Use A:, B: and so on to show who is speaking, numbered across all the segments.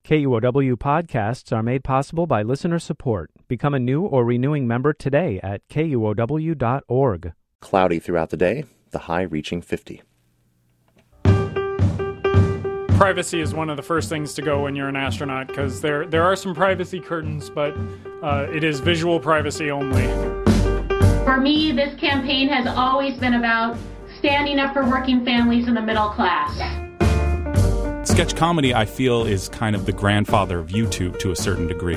A: KUOW podcasts are made possible by listener support. Become a new or renewing member today at KUOW.org.
B: Cloudy throughout the day, the high reaching 50.
C: Privacy is one of the first things to go when you're an astronaut because there are some privacy curtains, but it is visual privacy only.
D: For me, this campaign has always been about standing up for working families in the middle class.
E: Sketch comedy, I feel, is kind of the grandfather of YouTube to a certain degree.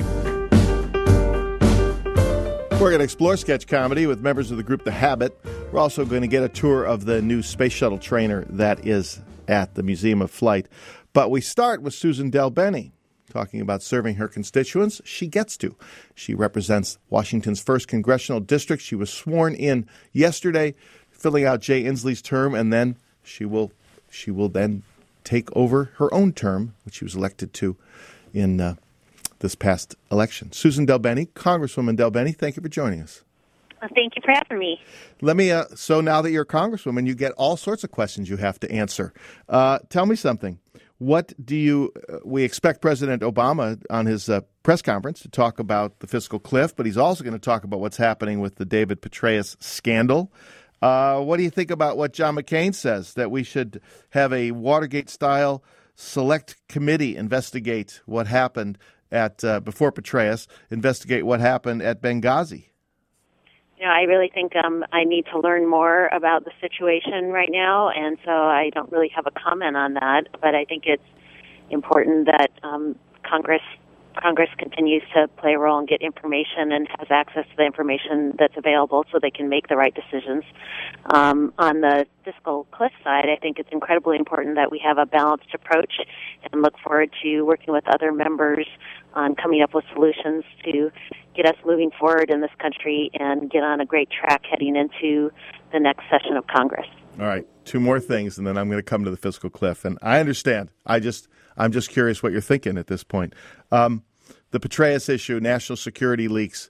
F: We're going to explore sketch comedy with members of the group The Habit. We're also going to get a tour of the new space shuttle trainer that is at the Museum of Flight. But we start with Susan DelBene talking about serving her constituents. She gets to. She represents Washington's 1st Congressional District. She was sworn in yesterday, filling out Jay Inslee's term, and then she will then take over her own term, which she was elected to in this past election. Susan DelBene, Congresswoman DelBene, thank you for joining us.
G: Thank you for having me.
F: Let me. So now that you're a Congresswoman, you get all sorts of questions you have to answer. Tell me something. What do we expect President Obama on his press conference to talk about the fiscal cliff, but he's also going to talk about what's happening with the David Petraeus scandal. What do you think about what John McCain says, that we should have a Watergate-style select committee investigate what happened at before Petraeus, investigate what happened at Benghazi?
G: You know, I really think I need to learn more about the situation right now, and so I don't really have a comment on that. But I think it's important that Congress continues to play a role and get information and has access to the information that's available so they can make the right decisions. On the fiscal cliff side, I think it's incredibly important that we have a balanced approach and look forward to working with other members on coming up with solutions to get us moving forward in this country and get on a great track heading into the next session of Congress.
F: All right, two more things, and then I'm going to come to the fiscal cliff. And I understand. I'm just curious what you're thinking at this point. The Petraeus issue, national security leaks.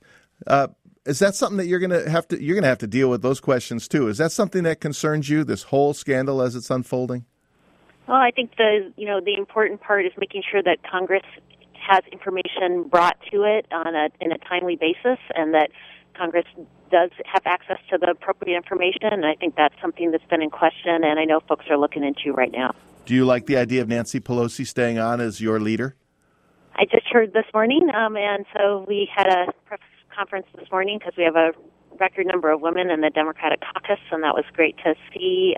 F: Is that something that you're going to have to deal with those questions too? Is that something that concerns you? This whole scandal as it's unfolding?
G: Well, I think the important part is making sure that Congress has information brought to it in a timely basis, and that Congress does have access to the appropriate information. And I think that's something that's been in question, and I know folks are looking into right now.
F: Do you like the idea of Nancy Pelosi staying on as your leader?
G: I just heard this morning, and so we had a press conference this morning because we have a record number of women in the Democratic caucus, and that was great to see.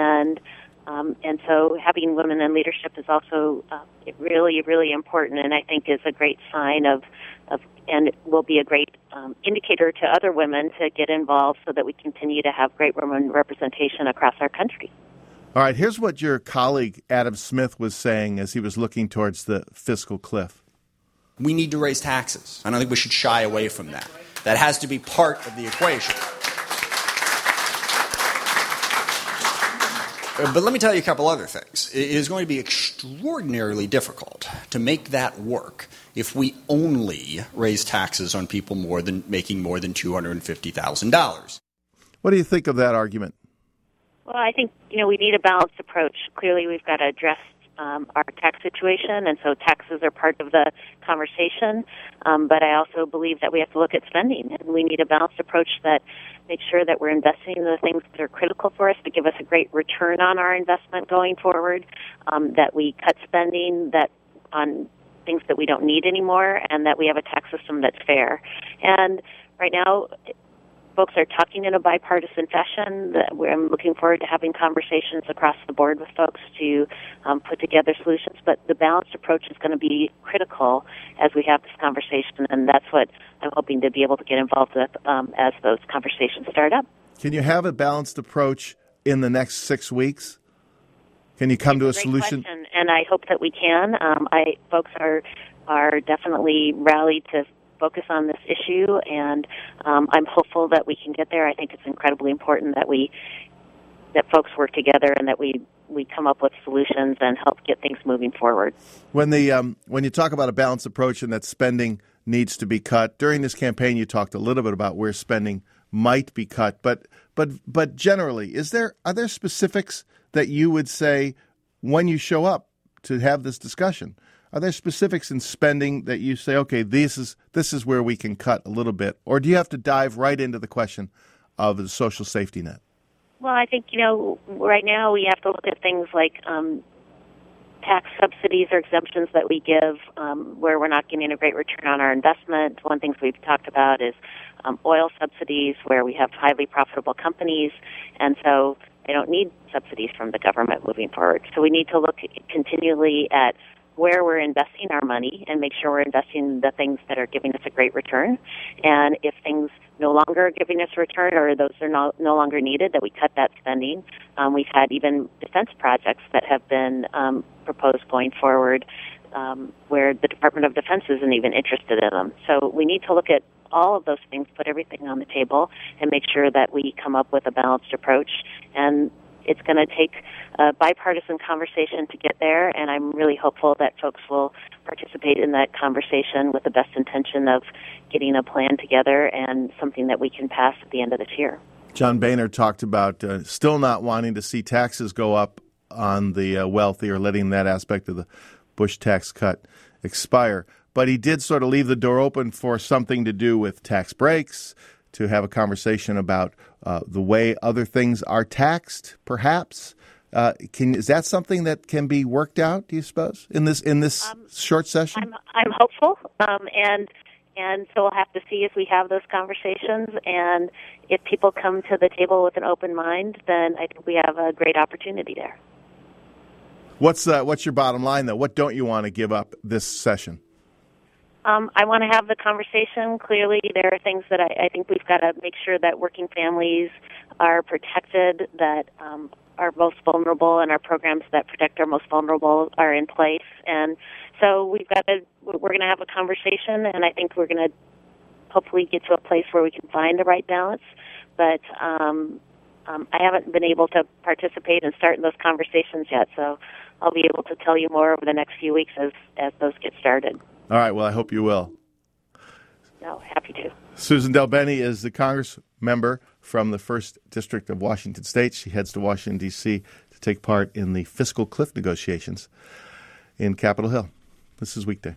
G: And so having women in leadership is also really, really important, and I think is a great sign of and will be a great indicator to other women to get involved so that we continue to have great women representation across our country.
F: All right, here's what your colleague Adam Smith was saying as he was looking towards the fiscal cliff.
H: We need to raise taxes. I don't think we should shy away from that. That has to be part of the equation. But let me tell you a couple other things. It is going to be extraordinarily difficult to make that work if we only raise taxes on people making more than $250,000.
F: What do you think of that argument?
G: Well, I think, we need a balanced approach. Clearly, we've got to address our tax situation, and so taxes are part of the conversation. But I also believe that we have to look at spending, and we need a balanced approach that makes sure that we're investing in the things that are critical for us to give us a great return on our investment going forward, that we cut spending on things that we don't need anymore, and that we have a tax system that's fair. And right now, folks are talking in a bipartisan fashion. I'm looking forward to having conversations across the board with folks to put together solutions. But the balanced approach is going to be critical as we have this conversation, and that's what I'm hoping to be able to get involved with as those conversations start up.
F: Can you have a balanced approach in the next 6 weeks? Can you come to a solution?
G: Question, and I hope that we can. Folks are definitely rallied to focus on this issue, and I'm hopeful that we can get there. I think it's incredibly important that folks work together and that we come up with solutions and help get things moving forward.
F: When you talk about a balanced approach and that spending needs to be cut, during this campaign you talked a little bit about where spending might be cut, but generally, are there specifics that you would say when you show up to have this discussion? Are there specifics in spending that you say, okay, this is where we can cut a little bit? Or do you have to dive right into the question of the social safety net?
G: Well, I think, right now we have to look at things like tax subsidies or exemptions that we give where we're not getting a great return on our investment. One of the things we've talked about is oil subsidies where we have highly profitable companies, and so they don't need subsidies from the government moving forward. So we need to look continually at where we're investing our money and make sure we're investing in the things that are giving us a great return. And if things no longer are giving us a return or those are no longer needed, that we cut that spending. We've had even defense projects that have been proposed going forward where the Department of Defense isn't even interested in them. So we need to look at all of those things, put everything on the table, and make sure that we come up with a balanced approach. And it's going to take a bipartisan conversation to get there, and I'm really hopeful that folks will participate in that conversation with the best intention of getting a plan together and something that we can pass at the end of this year.
F: John Boehner talked about still not wanting to see taxes go up on the wealthy or letting that aspect of the Bush tax cut expire. But he did sort of leave the door open for something to do with tax breaks, to have a conversation about the way other things are taxed, perhaps. Is that something that can be worked out, do you suppose, in this short session?
G: I'm hopeful, and so we'll have to see as we have those conversations. And if people come to the table with an open mind, then I think we have a great opportunity there.
F: What's your bottom line, though? What don't you want to give up this session?
G: I want to have the conversation. Clearly, there are things that I think we've got to make sure that working families are protected, that are most vulnerable, and our programs that protect our most vulnerable are in place. And so we're going to have a conversation, and I think we're going to hopefully get to a place where we can find the right balance. But I haven't been able to participate and start in those conversations yet, so I'll be able to tell you more over the next few weeks as those get started.
F: All right, well, I hope you will.
G: No, happy to.
F: Susan DelBene is the Congress member from the 1st District of Washington State. She heads to Washington, D.C. to take part in the fiscal cliff negotiations in Capitol Hill. This is Weekday.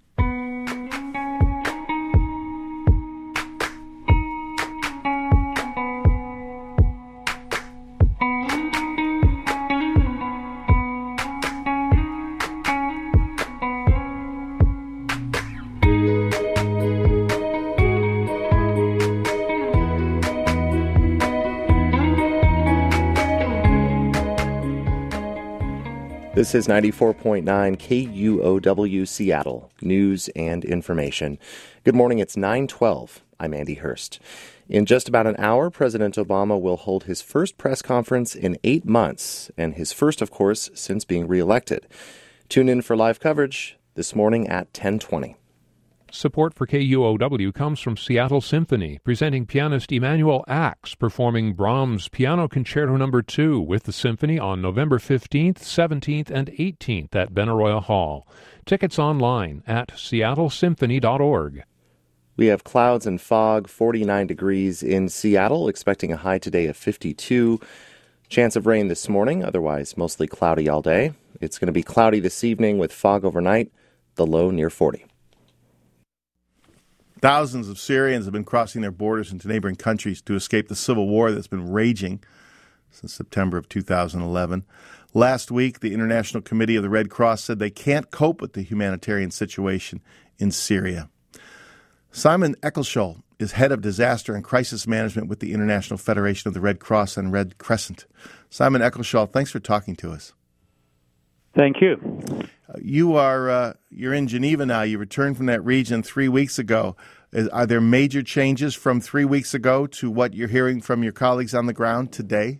B: This is 94.9 KUOW Seattle, news and information. Good morning, it's 9:12. I'm Andy Hurst. In just about an hour, President Obama will hold his first press conference in 8 months, and his first, of course, since being reelected. Tune in for live coverage this morning at 10:20.
I: Support for KUOW comes from Seattle Symphony, presenting pianist Emanuel Axe performing Brahms' Piano Concerto No. 2 with the symphony on November 15th, 17th, and 18th at Benaroya Hall. Tickets online at seattlesymphony.org.
B: We have clouds and fog, 49 degrees in Seattle, expecting a high today of 52. Chance of rain this morning, otherwise mostly cloudy all day. It's going to be cloudy this evening with fog overnight, the low near 40.
F: Thousands of Syrians have been crossing their borders into neighboring countries to escape the civil war that's been raging since September of 2011. Last week, the International Committee of the Red Cross said they can't cope with the humanitarian situation in Syria. Simon Eccleshall is head of disaster and crisis management with the International Federation of the Red Cross and Red Crescent. Simon Eccleshall, thanks for talking to us.
J: Thank you.
F: You're in Geneva now. You returned from that region 3 weeks ago. Are there major changes from 3 weeks ago to what you're hearing from your colleagues on the ground today?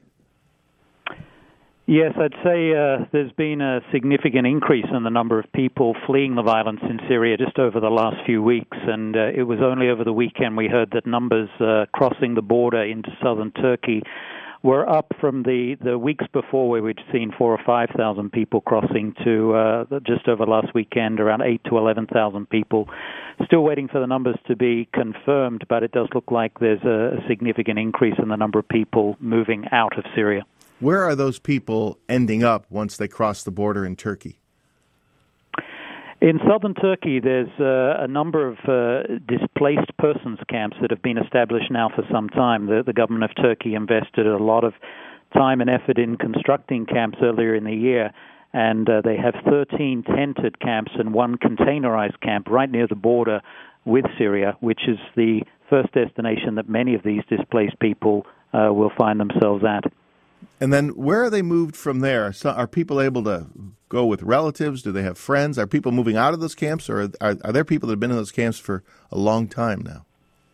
J: Yes, I'd say there's been a significant increase in the number of people fleeing the violence in Syria just over the last few weeks, and it was only over the weekend we heard that numbers crossing the border into southern Turkey were up from the weeks before where we'd seen 4,000 or 5,000 people crossing to just over last weekend, around 8,000 to 11,000 people. Still waiting for the numbers to be confirmed, but it does look like there's a significant increase in the number of people moving out of Syria.
F: Where are those people ending up once they cross the border in Turkey?
J: In southern Turkey, there's a number of displaced persons camps that have been established now for some time. The government of Turkey invested a lot of time and effort in constructing camps earlier in the year, and they have 13 tented camps and one containerized camp right near the border with Syria, which is the first destination that many of these displaced people will find themselves at.
F: And then where are they moved from there? So are people able to go with relatives? Do they have friends? Are people moving out of those camps, or are there people that have been in those camps for a long time now?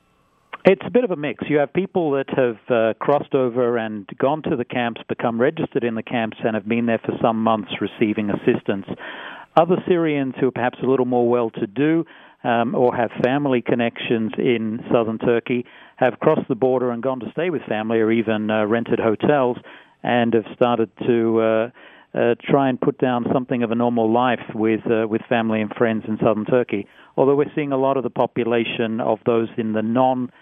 J: It's a bit of a mix. You have people that have crossed over and gone to the camps, become registered in the camps, and have been there for some months receiving assistance. Other Syrians who are perhaps a little more well-to-do or have family connections in southern Turkey have crossed the border and gone to stay with family, or even rented hotels, and have started to try and put down something of a normal life with family and friends in southern Turkey. Although we're seeing a lot of the population of those in the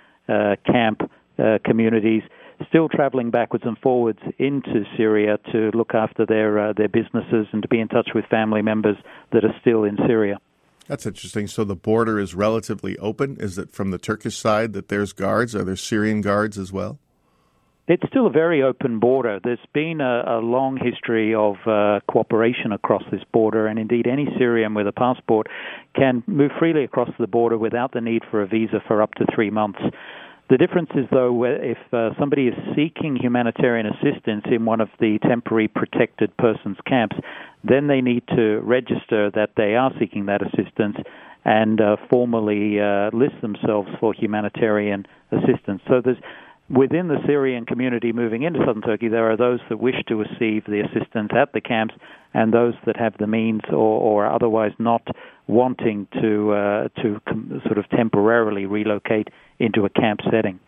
J: non-camp communities still traveling backwards and forwards into Syria to look after their businesses and to be in touch with family members that are still in Syria.
F: That's interesting. So the border is relatively open. Is it from the Turkish side that there's guards? Are there Syrian guards as well?
J: It's still a very open border. There's been a long history of cooperation across this border, and indeed any Syrian with a passport can move freely across the border without the need for a visa for up to 3 months. The difference is, though, if somebody is seeking humanitarian assistance in one of the temporary protected persons camps, then they need to register that they are seeking that assistance and formally list themselves for humanitarian assistance. So within the Syrian community moving into southern Turkey, there are those that wish to receive the assistance at the camps and those that have the means or are otherwise not wanting to sort of temporarily relocate into a camp setting.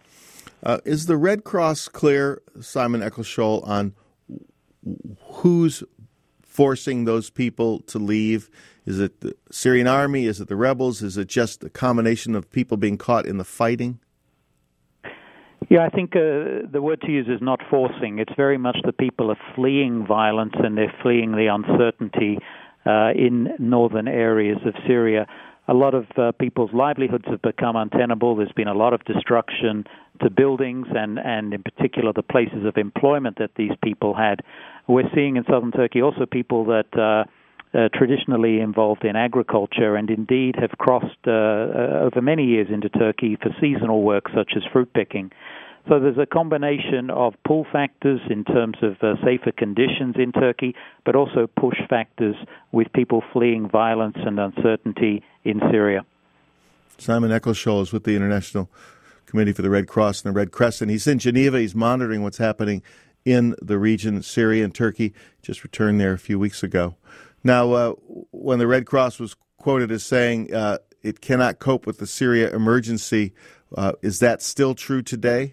F: Is the Red Cross clear, Simon Eccleshall, on who's forcing those people to leave? Is it the Syrian army? Is it the rebels? Is it just a combination of people being caught in the fighting?
J: Yeah, I think the word to use is not forcing. It's very much the people are fleeing violence and they're fleeing the uncertainty in northern areas of Syria. A lot of people's livelihoods have become untenable. There's been a lot of destruction to buildings and in particular the places of employment that these people had. We're seeing in southern Turkey also people that traditionally involved in agriculture and indeed have crossed over many years into Turkey for seasonal work such as fruit picking. So there's a combination of pull factors in terms of safer conditions in Turkey, but also push factors with people fleeing violence and uncertainty in Syria.
F: Simon Eccleshall is with the International Committee for the Red Cross and the Red Crescent. He's in Geneva. He's monitoring what's happening in the region, Syria and Turkey. Just returned there a few weeks ago. Now, when the Red Cross was quoted as saying it cannot cope with the Syria emergency, is that still true today?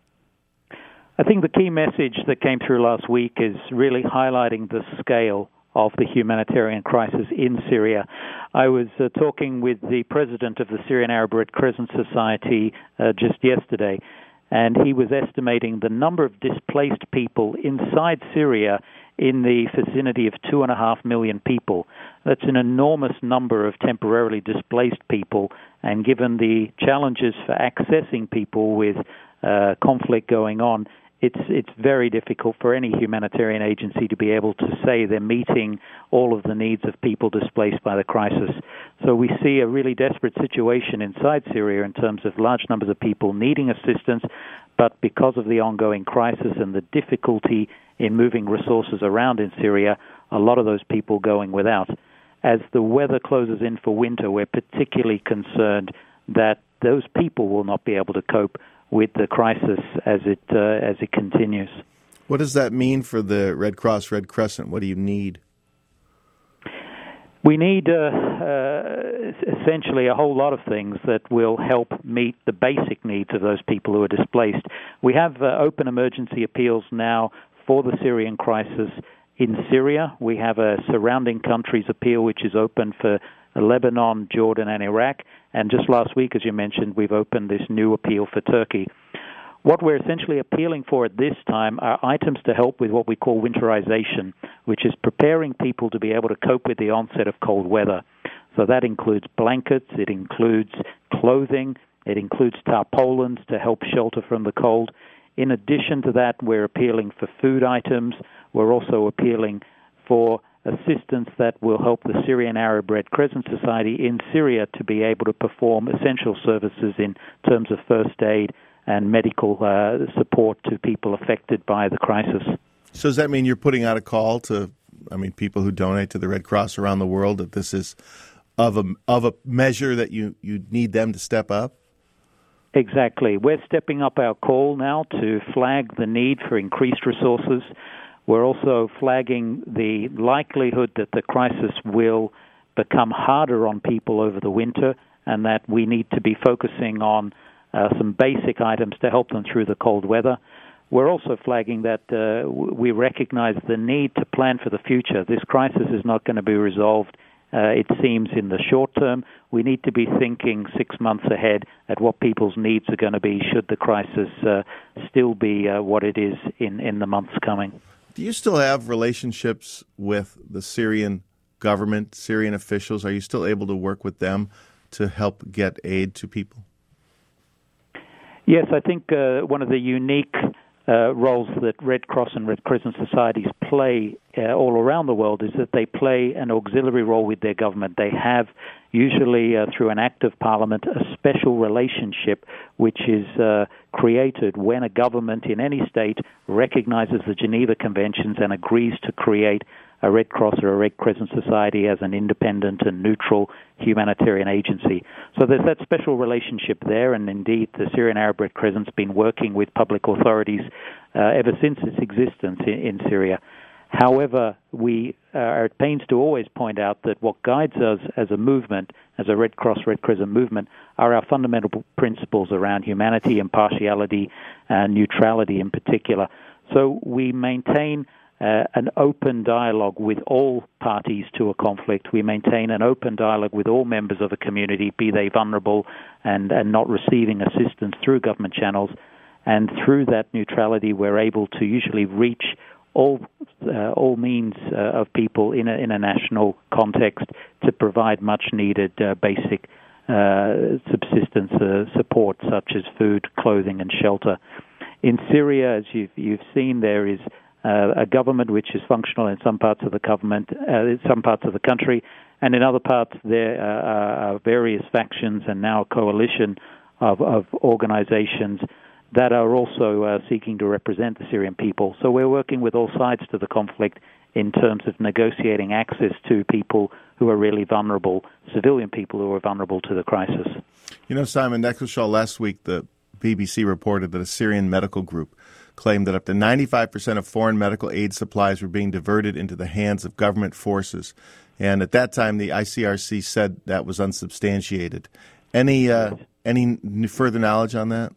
J: I think the key message that came through last week is really highlighting the scale of the humanitarian crisis in Syria. I was talking with the president of the Syrian Arab Red Crescent Society just yesterday, and he was estimating the number of displaced people inside Syria in the vicinity of 2.5 million people. That's an enormous number of temporarily displaced people, and given the challenges for accessing people with conflict going on, it's very difficult for any humanitarian agency to be able to say they're meeting all of the needs of people displaced by the crisis. So we see a really desperate situation inside Syria in terms of large numbers of people needing assistance, but because of the ongoing crisis and the difficulty in moving resources around in Syria, a lot of those people going without. As the weather closes in for winter, we're particularly concerned that those people will not be able to cope with the crisis as it continues.
F: What does that mean for the Red Cross, Red Crescent? What do you need?
J: We need essentially a whole lot of things that will help meet the basic needs of those people who are displaced. We have open emergency appeals now for the Syrian crisis in Syria. We have a surrounding countries appeal which is open for Lebanon, Jordan, and Iraq. And just last week, as you mentioned, we've opened this new appeal for Turkey. What we're essentially appealing for at this time are items to help with what we call winterization, which is preparing people to be able to cope with the onset of cold weather. So that includes blankets, it includes clothing, it includes tarpaulins to help shelter from the cold. In addition to that, we're appealing for food items. We're also appealing for assistance that will help the Syrian Arab Red Crescent Society in Syria to be able to perform essential services in terms of first aid and medical support to people affected by the crisis.
F: So does that mean you're putting out a call to, people who donate to the Red Cross around the world, that this is of a measure that you need them to step up?
J: Exactly. We're stepping up our call now to flag the need for increased resources. We're also flagging the likelihood that the crisis will become harder on people over the winter, and that we need to be focusing on some basic items to help them through the cold weather. We're also flagging that we recognize the need to plan for the future. This crisis is not going to be resolved, it seems, in the short term. We need to be thinking 6 months ahead at what people's needs are going to be should the crisis still be what it is in the months coming.
F: Do you still have relationships with the Syrian government, Syrian officials? Are you still able to work with them to help get aid to people?
J: Yes, I think one of the unique roles that Red Cross and Red Crescent societies play all around the world is that they play an auxiliary role with their government. They have, usually through an act of parliament, a special relationship which is created when a government in any state recognizes the Geneva Conventions and agrees to create a Red Cross or a Red Crescent Society as an independent and neutral humanitarian agency. So there's that special relationship there, and indeed the Syrian Arab Red Crescent's been working with public authorities ever since its existence in Syria. However, we are at pains to always point out that what guides us as a movement, as a Red Cross, Red Crescent movement, are our fundamental principles around humanity, impartiality, and neutrality in particular. So we maintain an open dialogue with all parties to a conflict. We maintain an open dialogue with all members of a community, be they vulnerable and not receiving assistance through government channels. And through that neutrality, we're able to usually reach all means of people in a national context to provide much-needed basic subsistence support, such as food, clothing, and shelter. In Syria, as you've seen, there is a government which is functional in some parts of the country, and in other parts there are various factions and now a coalition of organizations that are also seeking to represent the Syrian people. So we're working with all sides to the conflict in terms of negotiating access to people who are really vulnerable, civilian people who are vulnerable to the crisis.
F: You know, Simon Eccleshaw, last week the BBC reported that a Syrian medical group claimed that up to 95% of foreign medical aid supplies were being diverted into the hands of government forces. And at that time, the ICRC said that was unsubstantiated. Any further knowledge on that?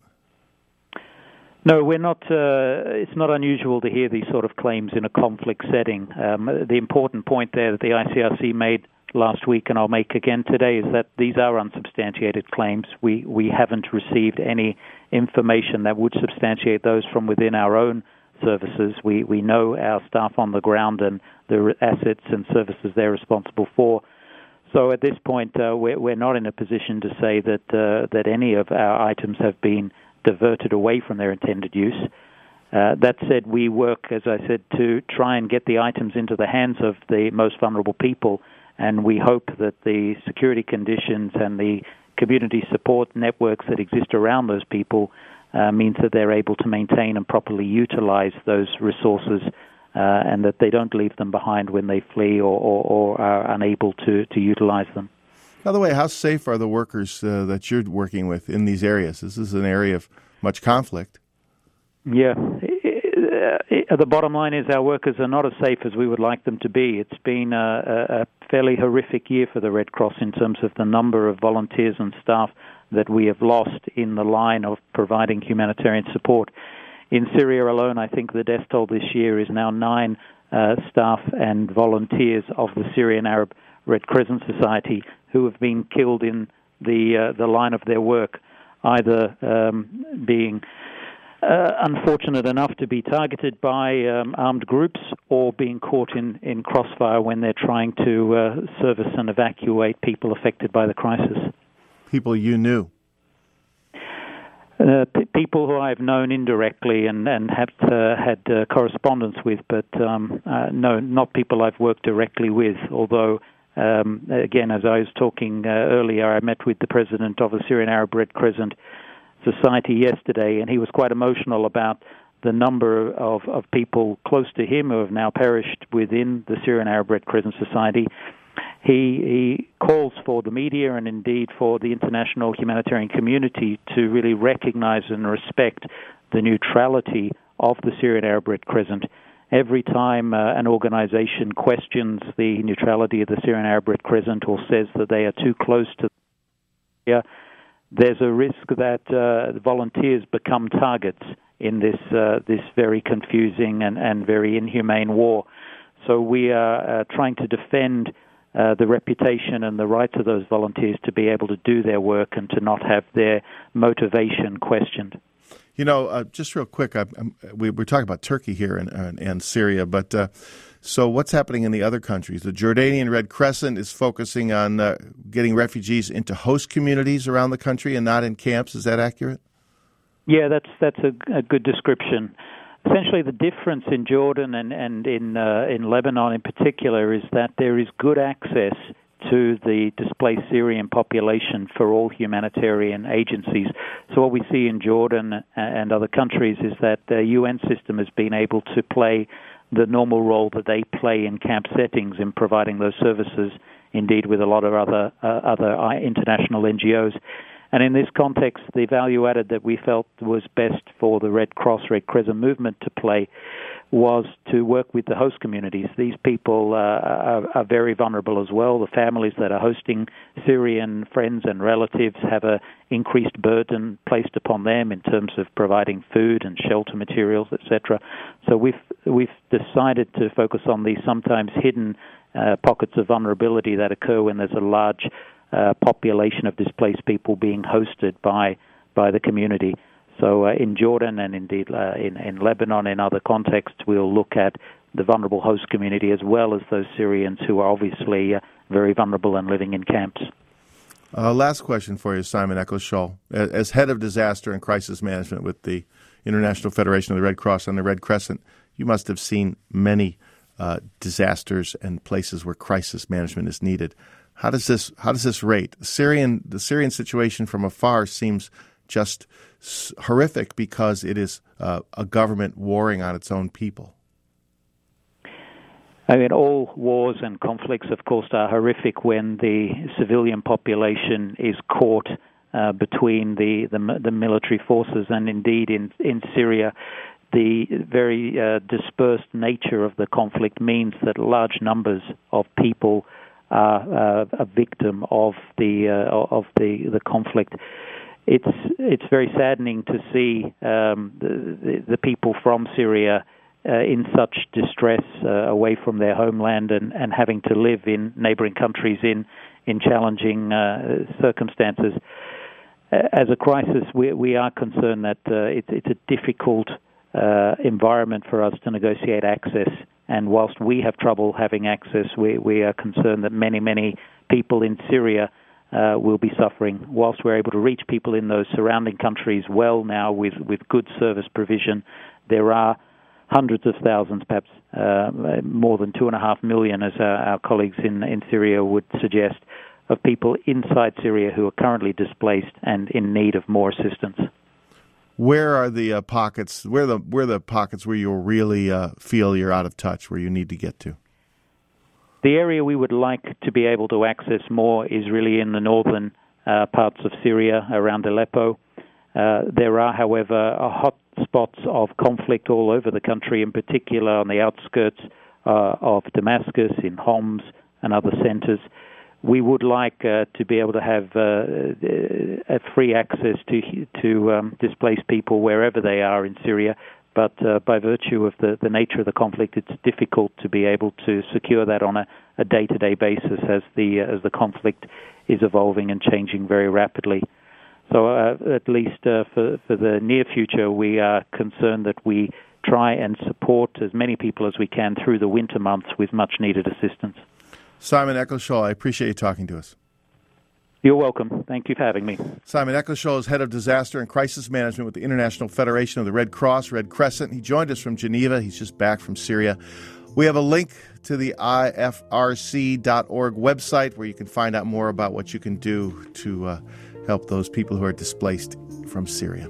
J: No, we're not. It's not unusual to hear these sort of claims in a conflict setting. The important point there that the ICRC made last week, and I'll make again today, is that these are unsubstantiated claims. We haven't received any information that would substantiate those from within our own services. We know our staff on the ground and the assets and services they're responsible for. So at this point, we're not in a position to say that any of our items have been diverted away from their intended use. That said, we work, as I said, to try and get the items into the hands of the most vulnerable people, and we hope that the security conditions and the community support networks that exist around those people means that they're able to maintain and properly utilize those resources and that they don't leave them behind when they flee or are unable to utilize them.
F: By the way, how safe are the workers that you're working with in these areas? This is an area of much conflict.
J: Yeah. The bottom line is our workers are not as safe as we would like them to be. It's been a fairly horrific year for the Red Cross in terms of the number of volunteers and staff that we have lost in the line of providing humanitarian support. In Syria alone, I think the death toll this year is now 9 staff and volunteers of the Syrian Arab Red Crescent Society who have been killed in the line of their work, either being unfortunate enough to be targeted by armed groups or being caught in crossfire when they're trying to service and evacuate people affected by the crisis.
F: People you knew?
J: People who I've known indirectly and had correspondence with, but no, not people I've worked directly with, although again, as I was talking earlier, I met with the president of the Syrian Arab Red Crescent Society yesterday, and he was quite emotional about the number of people close to him who have now perished within the Syrian Arab Red Crescent Society. He calls for the media and indeed for the international humanitarian community to really recognize and respect the neutrality of the Syrian Arab Red Crescent. Every time an organization questions the neutrality of the Syrian Arab Red Crescent or says that they are too close to Syria, there's a risk that volunteers become targets in this very confusing and very inhumane war. So we are trying to defend the reputation and the rights of those volunteers to be able to do their work and to not have their motivation questioned.
F: You know, just real quick, we're talking about Turkey here and Syria, but so what's happening in the other countries? The Jordanian Red Crescent is focusing on getting refugees into host communities around the country and not in camps. Is that accurate?
J: Yeah, that's a good description. Essentially, the difference in Jordan and in Lebanon in particular is that there is good access to the displaced Syrian population for all humanitarian agencies. So what we see in Jordan and other countries is that the UN system has been able to play the normal role that they play in camp settings in providing those services, indeed with a lot of other international NGOs. And in this context, the value added that we felt was best for the Red Cross, Red Crescent movement to play was to work with the host communities. These people are very vulnerable as well. The families that are hosting Syrian friends and relatives have an increased burden placed upon them in terms of providing food and shelter materials, etc. So we've decided to focus on these sometimes hidden pockets of vulnerability that occur when there's a large population of displaced people being hosted by the community. So in Jordan and indeed in Lebanon, in other contexts, we'll look at the vulnerable host community as well as those Syrians who are obviously very vulnerable and living in camps.
F: Last question for you, Simon Eccleshall. As head of disaster and crisis management with the International Federation of the Red Cross and the Red Crescent, you must have seen many disasters and places where crisis management is needed. How does this rate? The Syrian situation from afar seems just horrific because it is a government warring on its own people.
J: I mean, all wars and conflicts, of course, are horrific when the civilian population is caught between the military forces, and indeed in Syria, the very dispersed nature of the conflict means that large numbers of people are a victim of the conflict. It's very saddening to see the people from Syria in such distress away from their homeland and having to live in neighboring countries in challenging circumstances. As a crisis, we are concerned that it's a difficult environment for us to negotiate access. And whilst we have trouble having access, we are concerned that many people in Syria will be suffering. Whilst we're able to reach people in those surrounding countries well now with good service provision, there are hundreds of thousands, perhaps more than 2.5 million, as our colleagues in Syria would suggest, of people inside Syria who are currently displaced and in need of more assistance.
F: Where are the pockets? Where are the pockets where you'll really feel you're out of touch, where you need to get to?
J: The area we would like to be able to access more is really in the northern parts of Syria, around Aleppo. There are, however, hot spots of conflict all over the country, in particular on the outskirts of Damascus, in Homs and other centers. We would like to be able to have a free access to displaced people wherever they are in Syria, but by virtue of the nature of the conflict, it's difficult to be able to secure that on a day-to-day basis as the conflict is evolving and changing very rapidly. So at least for the near future, we are concerned that we try and support as many people as we can through the winter months with much-needed assistance.
F: Simon Eccleshall, I appreciate you talking to us.
J: You're welcome. Thank you for having me.
F: Simon Eccleshall is Head of Disaster and Crisis Management with the International Federation of the Red Cross, Red Crescent. He joined us from Geneva. He's just back from Syria. We have a link to the ifrc.org website where you can find out more about what you can do to help those people who are displaced from Syria.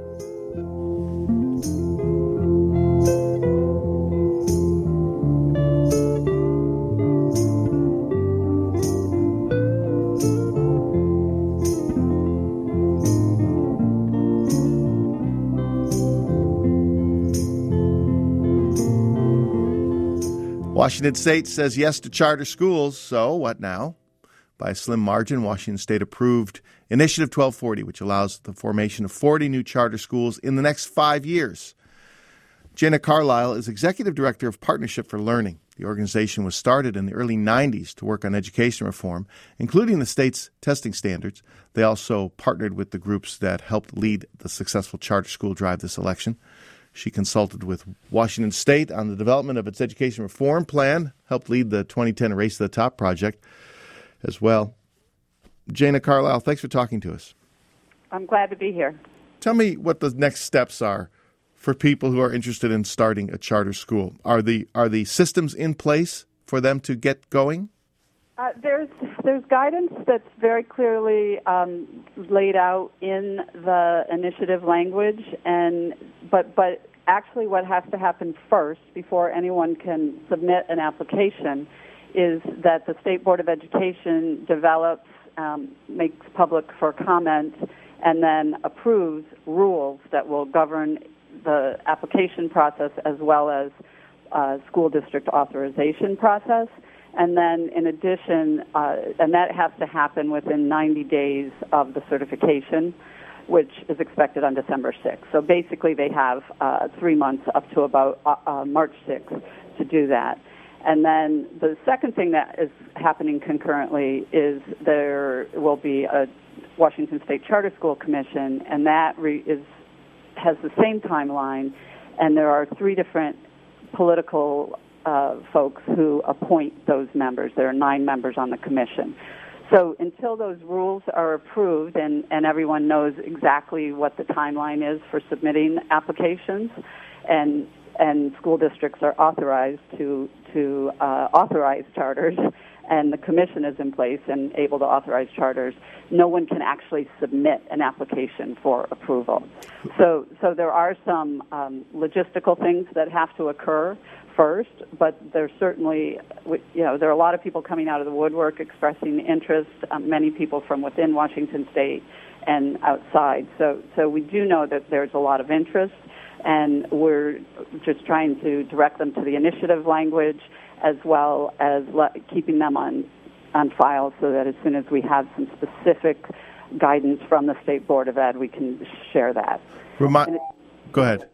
F: Washington State says yes to charter schools, so what now? By a slim margin, Washington State approved Initiative 1240, which allows the formation of 40 new charter schools in the next 5 years. Jana Carlisle is Executive Director of Partnership for Learning. The organization was started in the early 90s to work on education reform, including the state's testing standards. They also partnered with the groups that helped lead the successful charter school drive this election. She consulted with Washington State on the development of its education reform plan, helped lead the 2010 Race to the Top project as well. Jana Carlisle, thanks for talking to us.
K: I'm glad to be here.
F: Tell me what the next steps are for people who are interested in starting a charter school. Are the systems in place for them to get going?
K: There's guidance that's very clearly laid out in the initiative language, but actually what has to happen first before anyone can submit an application is that the State Board of Education develops, makes public for comment, and then approves rules that will govern the application process as well as school district authorization process. And then, in addition, and that has to happen within 90 days of the certification, which is expected on December 6th. So basically, they have 3 months up to about March 6th to do that. And then the second thing that is happening concurrently is there will be a Washington State Charter School Commission, and that has the same timeline, and there are 3 different political folks who appoint those members. There are 9 members on the commission. So until those rules are approved and everyone knows exactly what the timeline is for submitting applications, and school districts are authorized to authorize charters, and the commission is in place and able to authorize charters, no one can actually submit an application for approval. So there are some logistical things that have to occur first, but there's certainly, there are a lot of people coming out of the woodwork expressing interest, many people from within Washington State and outside. So we do know that there's a lot of interest, and we're just trying to direct them to the initiative language as well as keeping them on file so that as soon as we have some specific guidance from the State Board of Ed, we can share that.
F: Go ahead.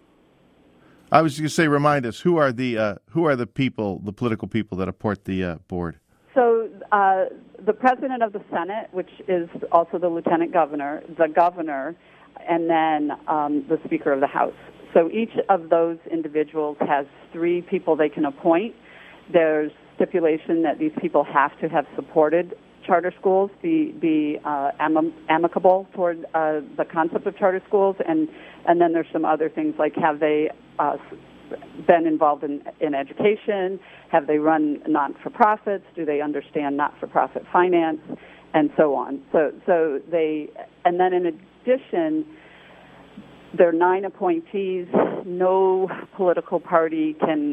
F: I was going to say, remind us, who are the people, the political people that support the board?
K: So the president of the Senate, which is also the lieutenant governor, the governor, and then the Speaker of the House. So each of those individuals has 3 people they can appoint. There's stipulation that these people have to have supported charter schools, be amicable toward the concept of charter schools, and then there's some other things like have they been involved in education, have they run not-for-profits, do they understand not-for-profit finance, and so on. So they, and then in addition, there are 9 appointees. No political party can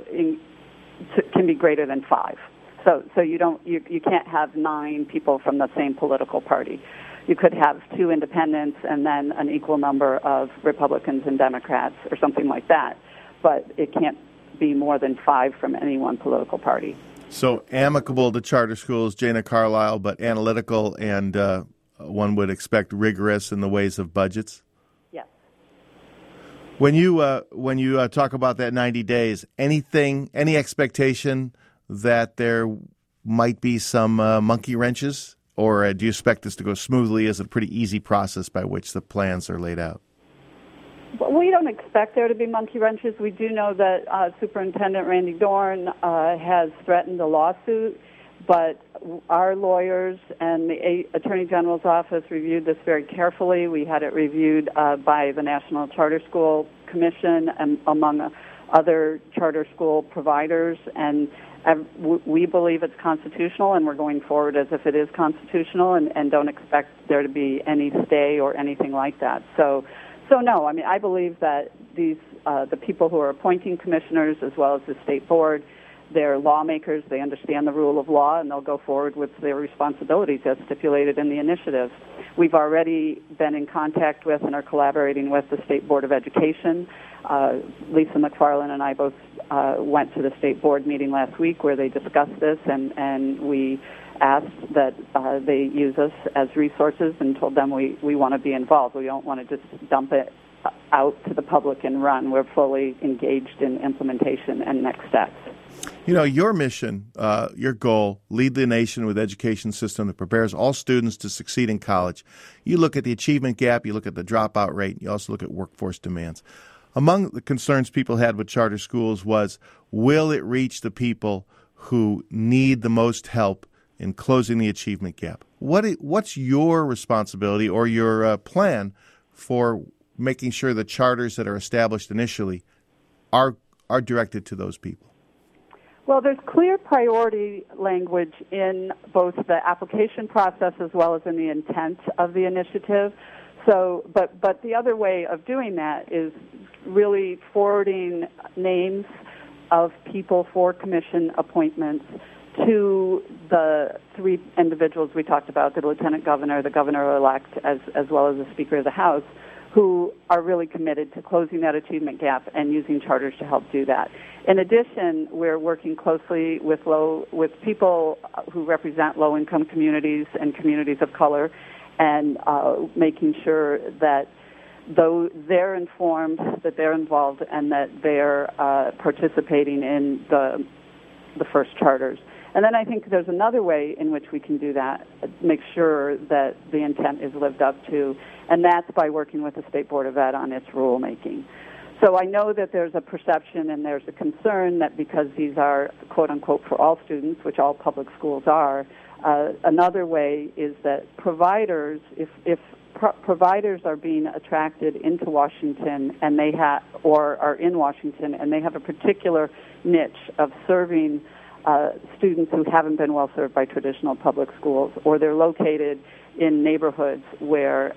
K: be greater than 5. So you can't have 9 people from the same political party. You could have 2 independents and then an equal number of Republicans and Democrats or something like that. But it can't be more than 5 from any one political party.
F: So amicable to charter schools, Jana Carlisle, but analytical and one would expect rigorous in the ways of budgets?
K: Yes.
F: When you talk about that 90 days, any expectation that there might be some monkey wrenches or do you expect this to go smoothly? Is it a pretty easy process by which the plans are laid out?
K: We don't expect there to be monkey wrenches. We do know that Superintendent Randy Dorn has threatened a lawsuit, but our lawyers and the Attorney General's office reviewed this very carefully. We had it reviewed by the National Charter School Commission and among other charter school providers, and we believe it's constitutional, and we're going forward as if it is constitutional, and don't expect there to be any stay or anything like that. So no, I mean, I believe that these the people who are appointing commissioners, as well as the state board, they're lawmakers, they understand the rule of law, and they'll go forward with their responsibilities as stipulated in the initiative. We've already been in contact with and are collaborating with the State Board of Education. Lisa McFarland and I both went to the state board meeting last week where they discussed this, and we asked that they use us as resources and told them we want to be involved. We don't want to just dump it out to the public and run. We're fully engaged in implementation and next steps.
F: You know, your mission, your goal, lead the nation with education system that prepares all students to succeed in college. You look at the achievement gap, you look at the dropout rate, you also look at workforce demands. Among the concerns people had with charter schools was, will it reach the people who need the most help in closing the achievement gap? What's your responsibility or your plan for making sure the charters that are established initially are directed to those people?
K: Well, there's clear priority language in both the application process as well as in the intent of the initiative. So, but the other way of doing that is really forwarding names of people for commission appointments to the three individuals we talked about, the lieutenant governor, the governor-elect, as well as the Speaker of the House, who are really committed to closing that achievement gap and using charters to help do that. In addition, we're working closely with people who represent low-income communities and communities of color, and making sure that though they're informed, that they're involved, and that they're participating in the first charters. And then I think there's another way in which we can do that, make sure that the intent is lived up to, and that's by working with the State Board of Ed on its rulemaking. So I know that there's a perception and there's a concern that because these are, quote-unquote, for all students, which all public schools are, another way is that providers, if providers are being attracted into Washington and they have, or are in Washington and they have a particular niche of serving students who haven't been well served by traditional public schools, or they're located in neighborhoods where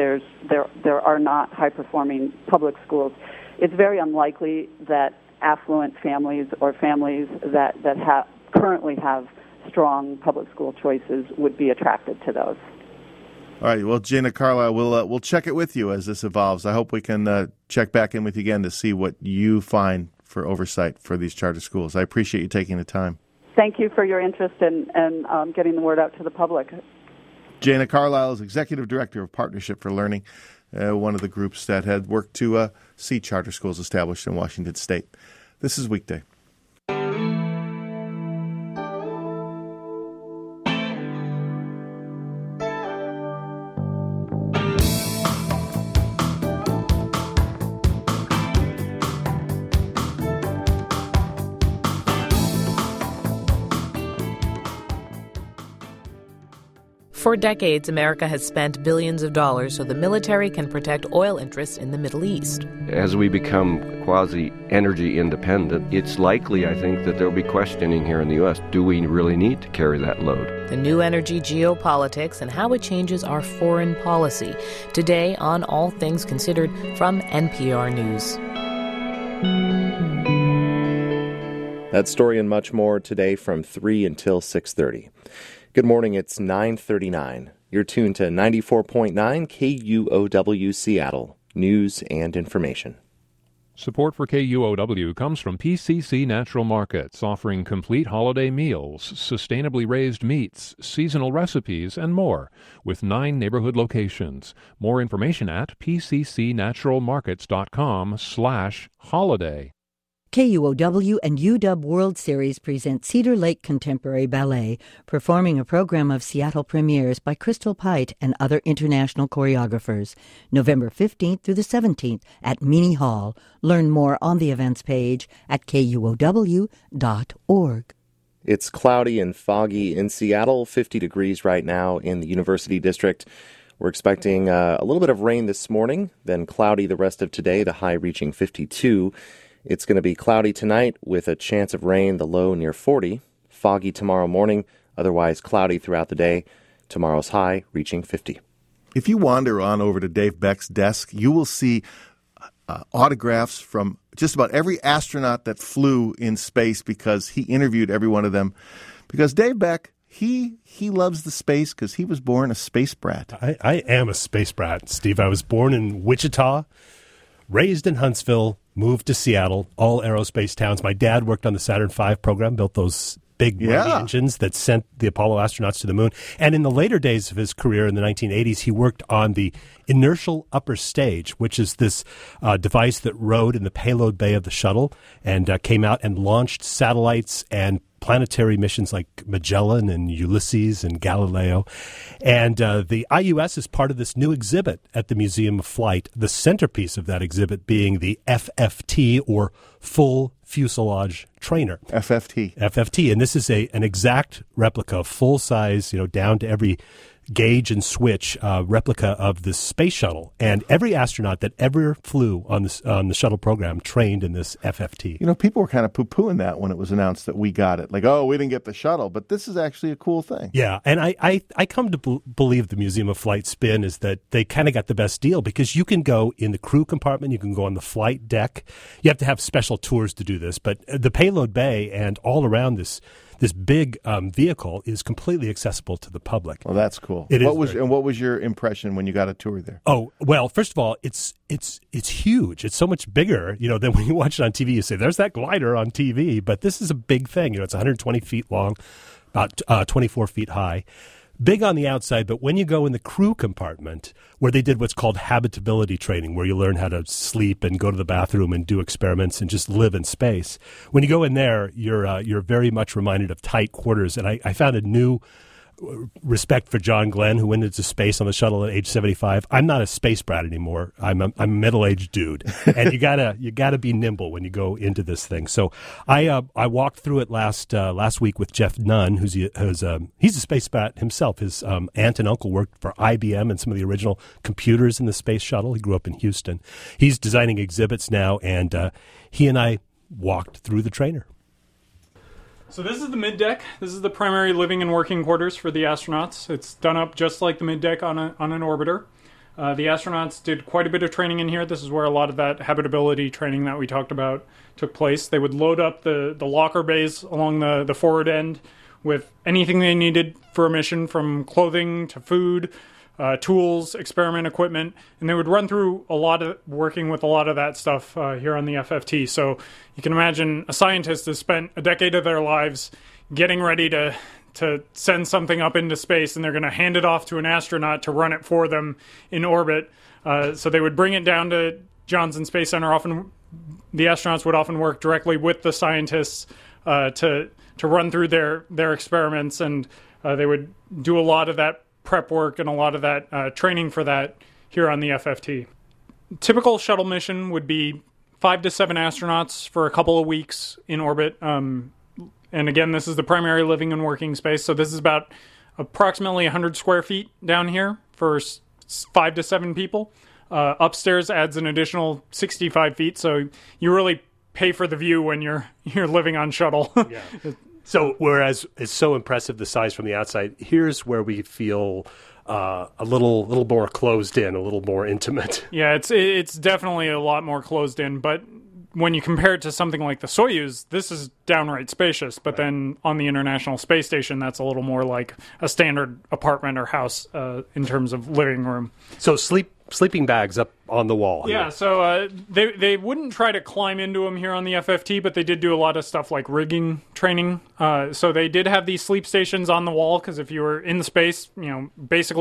K: there are not high-performing public schools, it's very unlikely that affluent families or families that currently have strong public school choices would be attracted to those.
F: All right. Well, Jana Carlisle, we'll check it with you as this evolves. I hope we can check back in with you again to see what you find for oversight for these charter schools. I appreciate you taking the time.
K: Thank you for your interest in getting the word out to the public.
F: Jana Carlisle is Executive Director of Partnership for Learning, one of the groups that had worked to see charter schools established in Washington State. This is Weekday.
L: For decades, America has spent billions of dollars so the military can protect oil interests in the Middle East.
M: As we become quasi-energy independent, it's likely, I think, that there will be questioning here in the U.S. Do we really need to carry that load?
L: The new energy geopolitics and how it changes our foreign policy. Today on All Things Considered from NPR News.
B: That story and much more today from 3 until 6:30. Good morning, it's 9:39. You're tuned to 94.9 KUOW Seattle, news and information.
I: Support for KUOW comes from PCC Natural Markets, offering complete holiday meals, sustainably raised meats, seasonal recipes, and more, with 9 neighborhood locations. More information at pccnaturalmarkets.com/holiday.
N: KUOW and UW World Series present Cedar Lake Contemporary Ballet, performing a program of Seattle premieres by Crystal Pite and other international choreographers, November 15th through the 17th at Meany Hall. Learn more on the events page at KUOW.org.
B: It's cloudy and foggy in Seattle, 50 degrees right now in the University District. We're expecting a little bit of rain this morning, then cloudy the rest of today, the high reaching 52. It's going to be cloudy tonight with a chance of rain, the low near 40. Foggy tomorrow morning, otherwise cloudy throughout the day. Tomorrow's high reaching 50.
F: If you wander on over to Dave Beck's desk, you will see autographs from just about every astronaut that flew in space because he interviewed every one of them. Because Dave Beck, he loves the space because he was born a space brat.
O: I am a space brat, Steve. I was born in Wichita, raised in Huntsville, moved to Seattle, all aerospace towns. My dad worked on the Saturn V program, built those big mighty engines that sent the Apollo astronauts to the moon. And in the later days of his career in the 1980s, he worked on the inertial upper stage, which is this device that rode in the payload bay of the shuttle and came out and launched satellites and planetary missions like Magellan and Ulysses and Galileo. And the IUS is part of this new exhibit at the Museum of Flight, the centerpiece of that exhibit being the FFT, or Full Fuselage Trainer. FFT. And this is an exact replica, full-size, down to every gauge and switch replica of the space shuttle. And every astronaut that ever flew on the shuttle program trained in this FFT.
F: People were kind of poo-pooing that when it was announced that we got it. Like, oh, we didn't get the shuttle, but this is actually a cool thing.
O: Yeah, and I come to believe the Museum of Flight spin is that they kind of got the best deal because you can go in the crew compartment, you can go on the flight deck. You have to have special tours to do this, but the payload bay and all around this big vehicle is completely accessible to the public.
F: Well, that's cool. What was your impression when you got a tour there?
O: Oh, well, first of all, it's huge. It's so much bigger, than when you watch it on TV. You say, there's that glider on TV, but this is a big thing. It's 120 feet long, about 24 feet high. Big on the outside, but when you go in the crew compartment, where they did what's called habitability training, where you learn how to sleep and go to the bathroom and do experiments and just live in space, when you go in there, you're very much reminded of tight quarters. And I found a new respect for John Glenn, who went into space on the shuttle at age 75. I'm not a space brat anymore. I'm a middle-aged dude, and you gotta be nimble when you go into this thing. So I walked through it last week with Jeff Nunn, he's a space brat himself. His aunt and uncle worked for IBM and some of the original computers in the space shuttle. He grew up in Houston. He's designing exhibits now, and he and I walked through the trainer.
C: So this is the mid-deck. This is the primary living and working quarters for the astronauts. It's done up just like the mid-deck on an orbiter. The astronauts did quite a bit of training in here. This is where a lot of that habitability training that we talked about took place. They would load up the locker bays along the forward end with anything they needed for a mission, from clothing to food, tools, experiment equipment, and they would run through working with a lot of that stuff here on the FFT. So you can imagine a scientist has spent a decade of their lives getting ready to send something up into space, and they're going to hand it off to an astronaut to run it for them in orbit. So they would bring it down to Johnson Space Center. Often the astronauts would often work directly with the scientists to run through their experiments, and they would do a lot of that prep work and a lot of that training for that here on the FFT. Typical shuttle mission would be 5 to 7 astronauts for a couple of weeks in orbit. And again, this is the primary living and working space. So this is about approximately 100 square feet down here for 5 to 7 people. Upstairs adds an additional 65 feet. So you really pay for the view when you're living on shuttle.
O: Yeah. So whereas it's so impressive, the size from the outside, here's where we feel a little more closed in, a little more intimate.
C: Yeah, it's definitely a lot more closed in, but when you compare it to something like the Soyuz, this is downright spacious. But then on the International Space Station, that's a little more like a standard apartment or house in terms of living room.
O: So sleeping bags up on the wall.
C: Yeah, so they wouldn't try to climb into them here on the FFT, but they did do a lot of stuff like rigging training. So they did have these sleep stations on the wall, because if you were in the space, basically you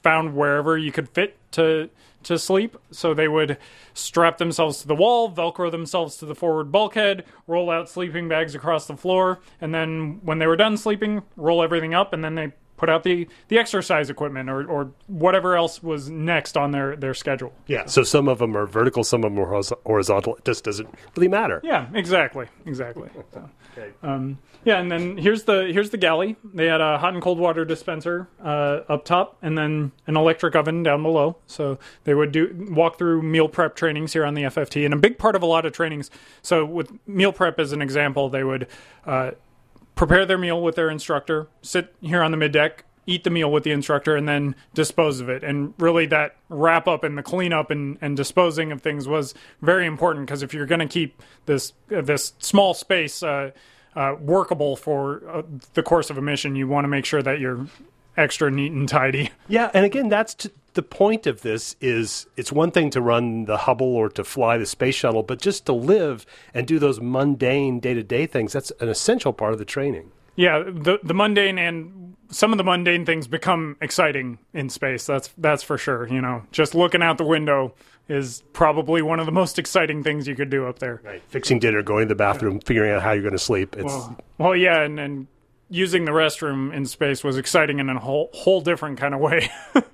C: found wherever you could fit to sleep. So they would strap themselves to the wall, Velcro themselves to the forward bulkhead, roll out sleeping bags across the floor, and then when they were done sleeping, roll everything up, and then they put out the exercise equipment or whatever else was next on their schedule.
O: Yeah, so some of them are vertical, some of them are horizontal. It just doesn't really matter.
C: Yeah, exactly. So, okay. Yeah, and then here's the galley. They had a hot and cold water dispenser up top, and then an electric oven down below. So they would walk through meal prep trainings here on the FFT, and a big part of a lot of trainings. So with meal prep as an example, they would prepare their meal with their instructor, sit here on the middeck, eat the meal with the instructor, and then dispose of it. And really that wrap up and the cleanup and disposing of things was very important, because if you're going to keep this small space workable for the course of a mission, you want to make sure that you're extra neat and tidy.
O: Yeah, and again, that's the point of this is it's one thing to run the Hubble or to fly the space shuttle, but just to live and do those mundane day-to-day things, that's an essential part of the training. Yeah,
C: the mundane and some of the mundane things become exciting in space. That's for sure. You know, just looking out the window is probably one of the most exciting things you could do up there.
O: Right. Fixing dinner, going to the bathroom, figuring out how you're going to sleep.
C: Well, yeah, and using the restroom in space was exciting in a whole different kind of way.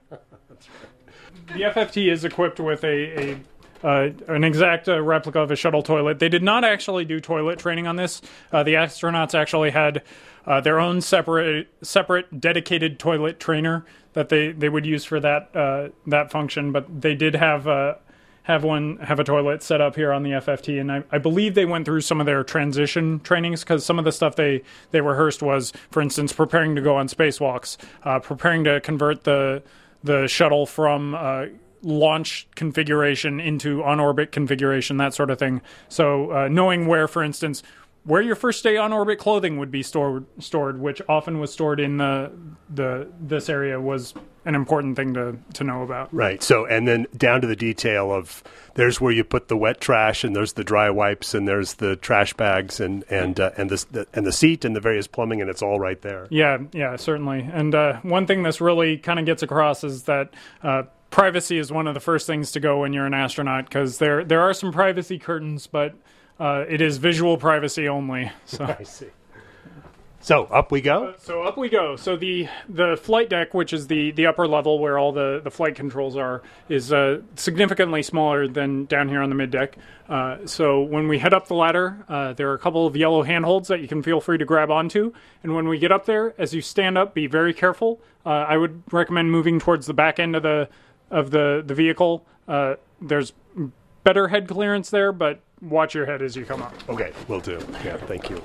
C: The FFT is equipped with an exact replica of a shuttle toilet. They did not actually do toilet training on this. The astronauts actually had their own separate dedicated toilet trainer that they would use for that function. But they did have a toilet set up here on the FFT, and I believe they went through some of their transition trainings, because some of the stuff they rehearsed was, for instance, preparing to go on spacewalks, preparing to convert the shuttle from launch configuration into on-orbit configuration, that sort of thing. So knowing where, for instance, where your first day on-orbit clothing would be stored, which often was stored in this area, was an important thing to know about.
O: Right. So, and then down to the detail of there's where you put the wet trash, and there's the dry wipes, and there's the trash bags, and the seat, and the various plumbing, and it's all right there.
C: Yeah, certainly. And one thing this really kind of gets across is that privacy is one of the first things to go when you're an astronaut, because there are some privacy curtains, but it is visual privacy only. So.
O: I see. So up we go?
C: So the flight deck, which is the upper level where all the flight controls are, is significantly smaller than down here on the middeck. So when we head up the ladder, there are a couple of yellow handholds that you can feel free to grab onto. And when we get up there, as you stand up, be very careful. I would recommend moving towards the back end of the vehicle. There's better head clearance there, but watch your head as you come up.
O: Okay, will do. Yeah, thank you.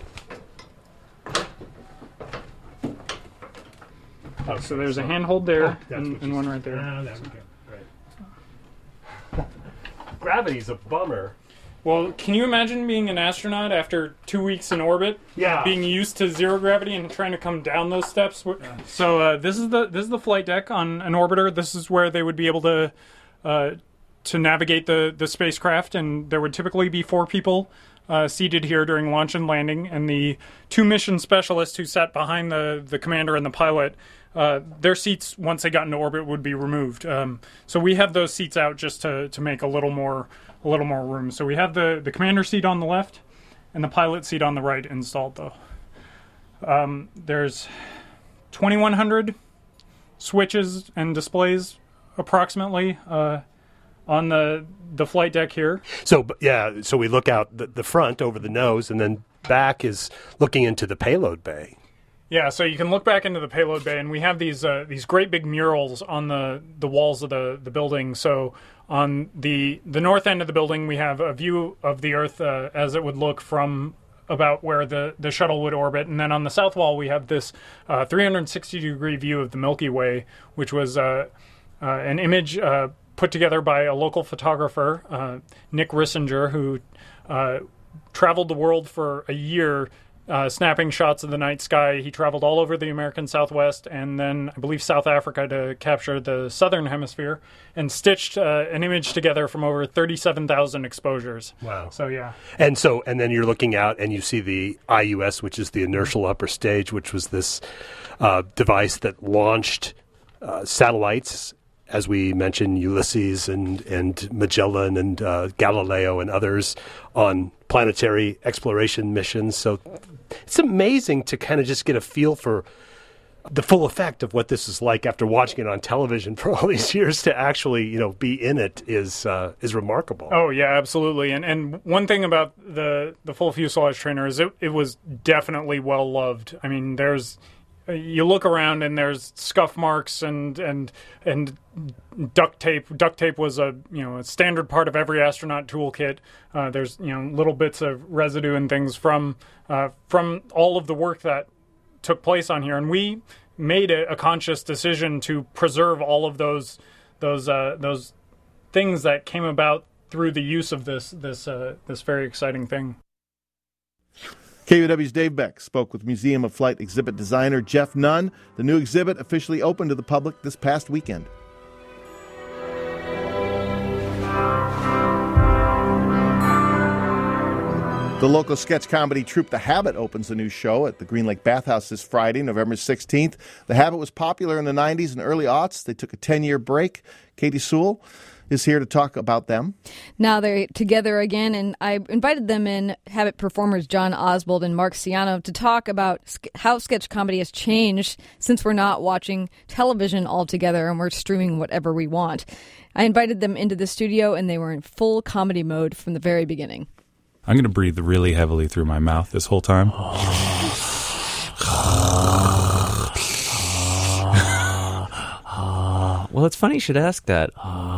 C: Okay, so there's a handhold there and one right there.
O: There we go. Right. Gravity's a bummer.
C: Well, can you imagine being an astronaut after 2 weeks in orbit?
O: Yeah.
C: Being used to zero gravity and trying to come down those steps. Yeah. So this is the flight deck on an orbiter. This is where they would be able to navigate the spacecraft, and there would typically be 4 people seated here during launch and landing, and the 2 mission specialists who sat behind the commander and the pilot, their seats, once they got into orbit, would be removed. So we have those seats out just to make a little more room. So we have the commander seat on the left and the pilot seat on the right installed, though. There's 2,100 switches and displays approximately on the flight deck here.
O: So we look out the front over the nose, and then back is looking into the payload bay.
C: Yeah, so you can look back into the payload bay, and we have these great big murals on the walls of the building. So on the north end of the building, we have a view of the Earth as it would look from about where the shuttle would orbit. And then on the south wall, we have this 360-degree view of the Milky Way, which was an image put together by a local photographer, Nick Rissinger, who traveled the world for a year snapping shots of the night sky. He traveled all over the American Southwest and then, I believe, South Africa to capture the southern hemisphere, and stitched an image together from over 37,000 exposures.
O: Wow.
C: So, yeah.
O: And then you're looking out and you see the IUS, which is the inertial upper stage, which was this device that launched satellites as we mentioned, Ulysses and Magellan and Galileo and others on planetary exploration missions. So it's amazing to kind of just get a feel for the full effect of what this is like after watching it on television for all these years. To actually, be in it is remarkable.
C: Oh yeah, absolutely. And one thing about the full fuselage trainer is it was definitely well loved. I mean, you look around and there's scuff marks and duct tape. Duct tape was a standard part of every astronaut toolkit. There's little bits of residue and things from all of the work that took place on here, and we made a conscious decision to preserve all of those things that came about through the use of this very exciting thing.
F: KUOW's Dave Beck spoke with Museum of Flight exhibit designer Jeff Nunn. The new exhibit officially opened to the public this past weekend. The local sketch comedy troupe The Habit opens a new show at the Green Lake Bathhouse this Friday, November 16th. The Habit was popular in the 90s and early aughts. They took a 10-year break. Katie Sewell is here to talk about them.
P: Now they're together again, and I invited them in, Habit performers John Oswald and Mark Ciano, to talk about how sketch comedy has changed since we're not watching television all together and we're streaming whatever we want. I invited them into the studio, and they were in full comedy mode from the very beginning.
E: I'm going to breathe really heavily through my mouth this whole time.
Q: Well, it's funny you should ask that.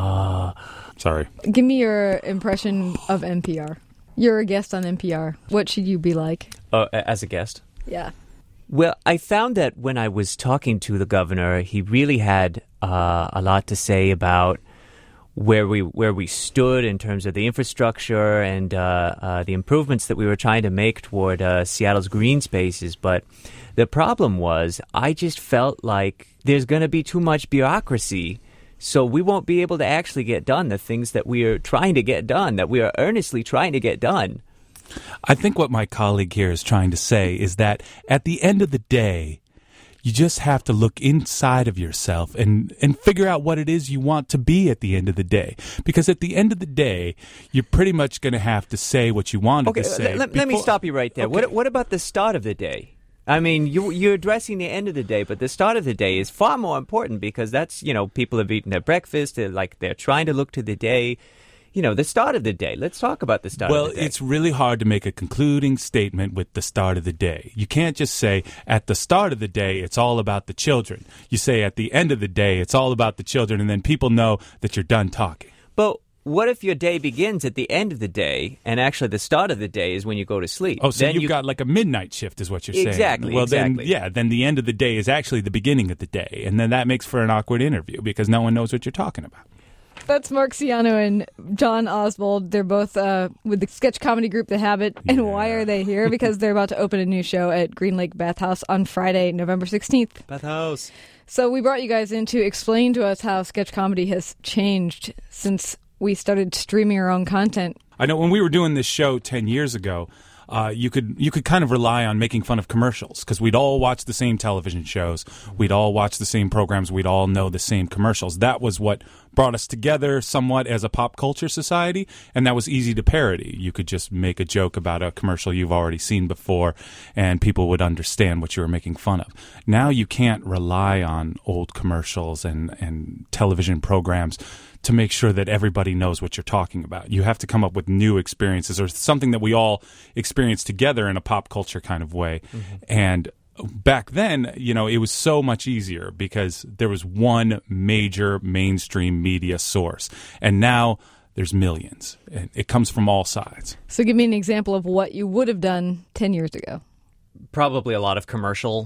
E: Sorry.
P: Give me your impression of NPR. You're a guest on NPR. What should you be like?
Q: As a guest?
P: Yeah.
Q: Well, I found that when I was talking to the governor, he really had a lot to say about where we stood in terms of the infrastructure and the improvements that we were trying to make toward Seattle's green spaces. But the problem was, I just felt like there's going to be too much bureaucracy, so we won't be able to actually get done the things that we are trying to get done, that we are earnestly trying to get done.
E: I think what my colleague here is trying to say is that at the end of the day, you just have to look inside of yourself and figure out what it is you want to be at the end of the day. Because at the end of the day, you're pretty much going to have to say what you wanted to say.
Q: Let me stop you right there.
E: Okay.
Q: What about the start of the day? I mean, you're addressing the end of the day, but the start of the day is far more important because that's, people have eaten their breakfast, they're trying to look to the day. The start of the day. Let's talk about the start of the day.
E: Well, it's really hard to make a concluding statement with the start of the day. You can't just say, at the start of the day, it's all about the children. You say, at the end of the day, it's all about the children, and then people know that you're done talking.
Q: But what if your day begins at the end of the day, and actually the start of the day is when you go to sleep?
E: Oh, so you've got like a midnight shift is what you're saying.
Q: Exactly,
E: well,
Q: exactly.
E: Then the end of the day is actually the beginning of the day, and then that makes for an awkward interview because no one knows what you're talking about.
P: That's Mark Ciano and John Oswald. They're both with the sketch comedy group The Habit. And why are they here? Because they're about to open a new show at Green Lake Bathhouse on Friday, November 16th.
Q: Bathhouse.
P: So we brought you guys in to explain to us how sketch comedy has changed since we started streaming our own content.
E: I know when we were doing this show 10 years ago, you could kind of rely on making fun of commercials because we'd all watch the same television shows. We'd all watch the same programs. We'd all know the same commercials. That was what brought us together somewhat as a pop culture society, and that was easy to parody. You could just make a joke about a commercial you've already seen before, and people would understand what you were making fun of. Now you can't rely on old commercials and television programs to make sure that everybody knows what you're talking about. You have to come up with new experiences or something that we all experience together in a pop culture kind of way. Mm-hmm. And back then, it was so much easier because there was one major mainstream media source. And now there's millions. And it comes from all sides.
P: So give me an example of what you would have done 10 years ago.
Q: Probably a lot of commercial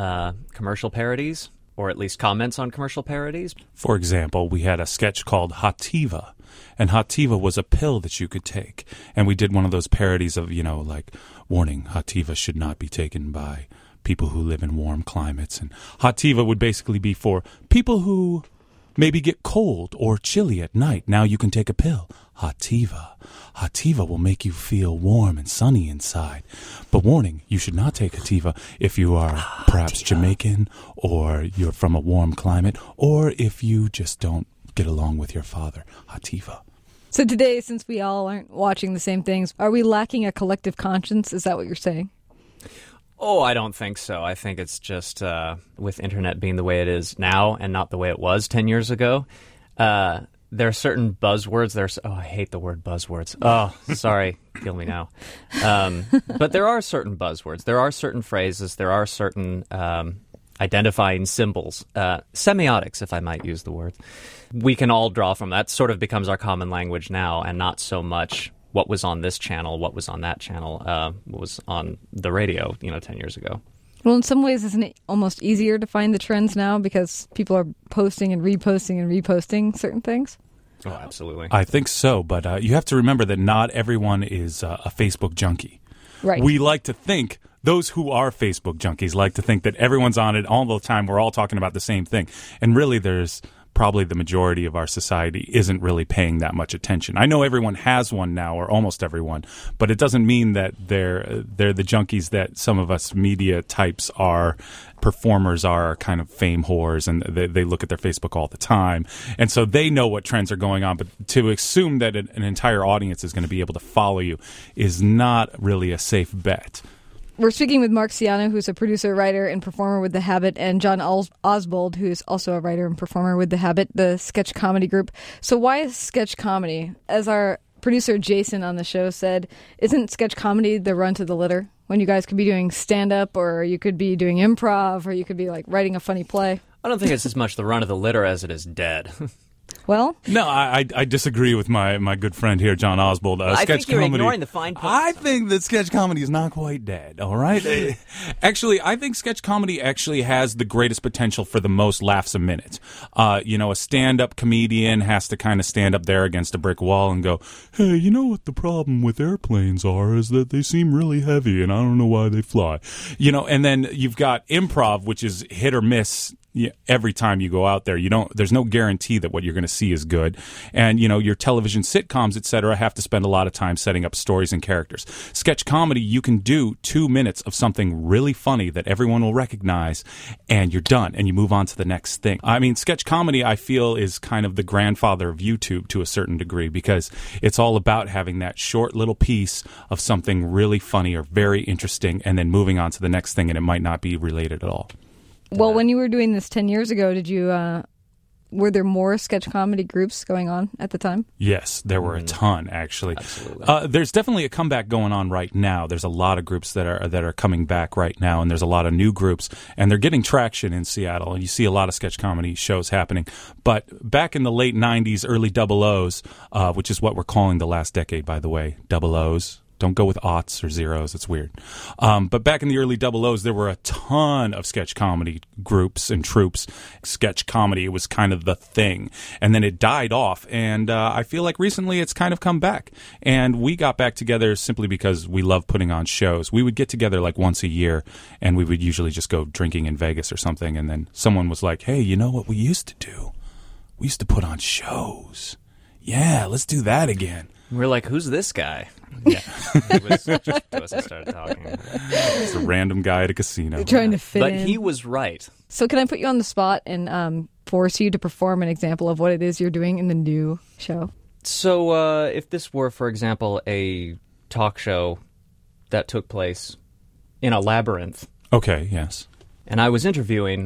Q: parodies. Or at least comments on commercial parodies.
E: For example, we had a sketch called Hativa, and Hativa was a pill that you could take. And we did one of those parodies of, like, warning, Hativa should not be taken by people who live in warm climates. And Hativa would basically be for people who Maybe get cold or chilly at night. Now you can take a pill. Hativa. Hativa will make you feel warm and sunny inside. But warning, you should not take Hativa if you are perhaps Jamaican, or you're from a warm climate, or if you just don't get along with your father. Hativa.
P: So today, since we all aren't watching the same things, are we lacking a collective conscience? Is that what you're saying?
Q: Oh, I don't think so. I think it's just with internet being the way it is now and not the way it was 10 years ago, there are certain buzzwords. I hate the word buzzwords. Oh, sorry. Kill me now. But there are certain buzzwords. There are certain phrases. There are certain identifying symbols, semiotics, if I might use the word. We can all draw from that. Sort of becomes our common language now, and not so much what was on this channel, what was on that channel, what was on the radio, 10 years ago.
P: Well, in some ways, isn't it almost easier to find the trends now because people are posting and reposting certain things?
Q: Oh, absolutely.
E: I think so, but you have to remember that not everyone is a Facebook junkie.
P: Right.
E: We like to think, those who are Facebook junkies like to think that everyone's on it all the time. We're all talking about the same thing. And really, there's probably the majority of our society isn't really paying that much attention. I know everyone has one now, or almost everyone, but it doesn't mean that they're the junkies that some of us media types are, performers are, kind of fame whores, and they look at their Facebook all the time. And so they know what trends are going on, but to assume that an entire audience is going to be able to follow you is not really a safe bet.
P: We're speaking with Mark Ciano, who's a producer, writer, and performer with The Habit, and John Osbold, who's also a writer and performer with The Habit, the sketch comedy group. So why is sketch comedy? As our producer Jason on the show said, isn't sketch comedy the run to the litter? When you guys could be doing stand-up, or you could be doing improv, or you could be writing a funny play?
Q: I don't think it's as much the run of the litter as it is dead.
P: Well,
E: no, I disagree with my good friend here, John Osbold.
Q: I think you're ignoring the fine points.
E: I think that sketch comedy is not quite dead, all right? Actually, I think sketch comedy actually has the greatest potential for the most laughs a minute. A stand-up comedian has to kind of stand up there against a brick wall and go, hey, you know what the problem with airplanes are is that they seem really heavy, and I don't know why they fly. And then you've got improv, which is hit or miss. Every time you go out there, there's no guarantee that what you're going to see is good. And, your television sitcoms, et cetera, have to spend a lot of time setting up stories and characters. Sketch comedy, you can do 2 minutes of something really funny that everyone will recognize, and you're done, and you move on to the next thing. I mean, sketch comedy, I feel, is kind of the grandfather of YouTube to a certain degree, because it's all about having that short little piece of something really funny or very interesting, and then moving on to the next thing, and it might not be related at all.
P: Well, when you were doing this 10 years ago, were there more sketch comedy groups going on at the time?
E: Yes, there were a ton, actually.
Q: Absolutely.
E: There's definitely a comeback going on right now. There's a lot of groups that are coming back right now, and there's a lot of new groups, and they're getting traction in Seattle, and you see a lot of sketch comedy shows happening. But back in the late 90s, early 00s, which is what we're calling the last decade, by the way, 00s. Don't go with aughts or zeros. It's weird. But back in the early 00s, there were a ton of sketch comedy groups and troupes. Sketch comedy was kind of the thing. And then it died off. And I feel like recently it's kind of come back. And we got back together simply because we love putting on shows. We would get together once a year, and we would usually just go drinking in Vegas or something. And then someone was like, hey, you know what we used to do? We used to put on shows. Yeah, let's do that again.
Q: We're like, who's this guy?
E: Yeah.
Q: It was just to us and started talking.
E: It's a random guy at a casino.
P: You're trying to fit in.
Q: But he was right.
P: So can I put you on the spot and force you to perform an example of what it is you're doing in the new show?
Q: So if this were, for example, a talk show that took place in a labyrinth.
E: Okay, yes.
Q: And I was interviewing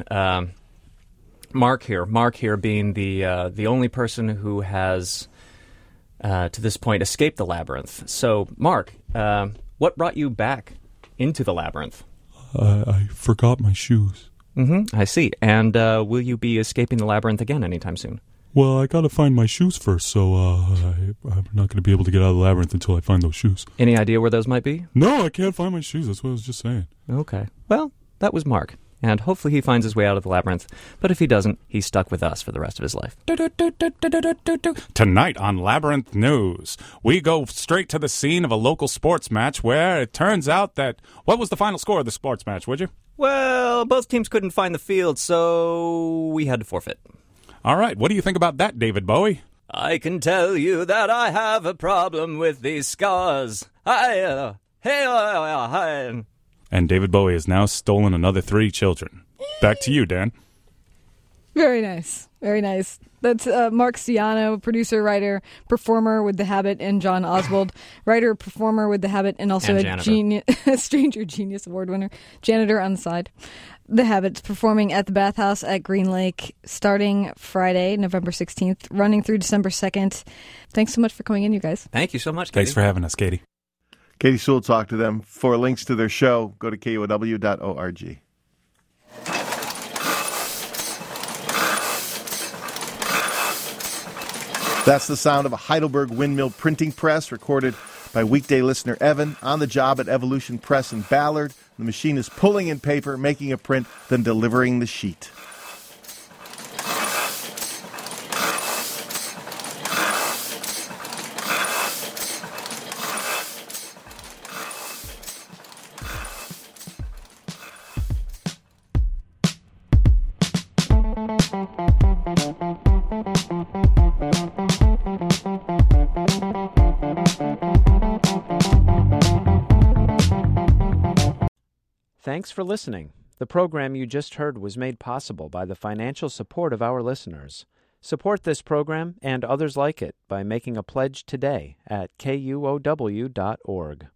Q: Mark here being the only person who has... to this point, escaped the labyrinth. So, Mark, what brought you back into the labyrinth?
E: I forgot my shoes.
Q: Mm-hmm, I see. And will you be escaping the labyrinth again anytime soon?
E: Well, I gotta find my shoes first, so I'm not gonna be able to get out of the labyrinth until I find those shoes.
Q: Any idea where those might be?
E: No, I can't find my shoes. That's what I was just saying.
Q: Okay. Well, that was Mark. And hopefully he finds his way out of the labyrinth. But if he doesn't, he's stuck with us for the rest of his life.
E: Tonight on Labyrinth News, we go straight to the scene of a local sports match where it turns out that... What was the final score of the sports match, would you?
Q: Well, both teams couldn't find the field, so we had to forfeit.
E: All right, what do you think about that, David Bowie?
Q: I can tell you that I have a problem with these scars. And
E: David Bowie has now stolen another 3 children. Back to you, Dan.
P: Very nice. Very nice. That's Mark Ciano, producer, writer, performer with The Habit, and John Oswald, writer, performer with The Habit, and also a Stranger Genius Award winner, janitor on the side. The Habit's performing at the Bathhouse at Green Lake starting Friday, November 16th, running through December 2nd. Thanks so much for coming in, you guys.
Q: Thank you so much, Katie.
E: Thanks for having us, Katie.
F: Katie Sewell talked to them. For links to their show, go to KUOW.org. That's the sound of a Heidelberg windmill printing press recorded by weekday listener Evan on the job at Evolution Press in Ballard. The machine is pulling in paper, making a print, then delivering the sheet.
A: Thanks for listening. The program you just heard was made possible by the financial support of our listeners. Support this program and others like it by making a pledge today at KUOW.org.